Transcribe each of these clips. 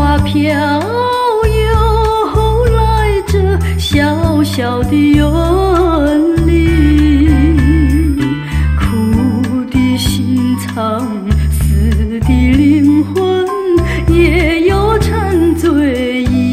花飘悠来这小小的园里，苦的心肠，死的灵魂，也有沉醉意。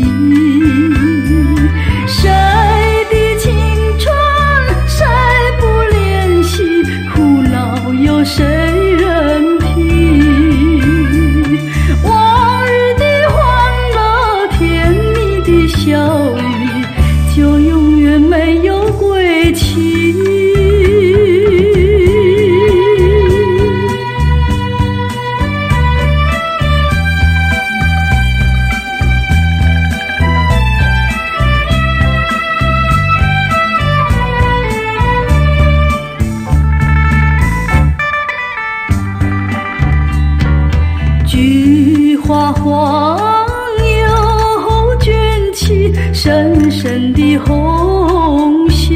谁的青春，谁不怜惜？苦恼有谁人听？往日的欢乐，甜蜜的笑语，就永远没有归期。菊花黄又卷起深深的红袖，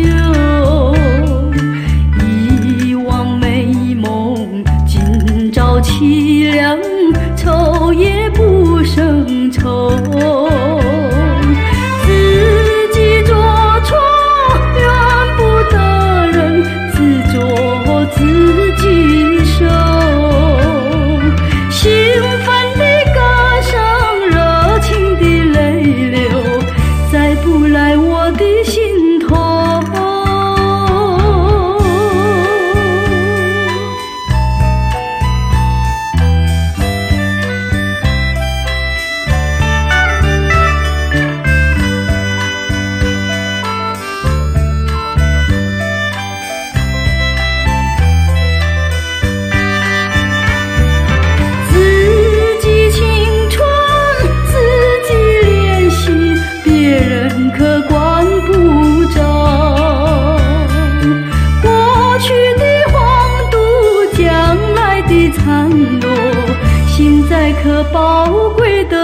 一往美梦，今朝凄凉，愁也不胜愁。自己做错，怨不得人，自作自己受。兴奋的歌声，热情的泪流，再不来我的心头。可管不着，过去的荒度，将来的残落，现在可宝贵的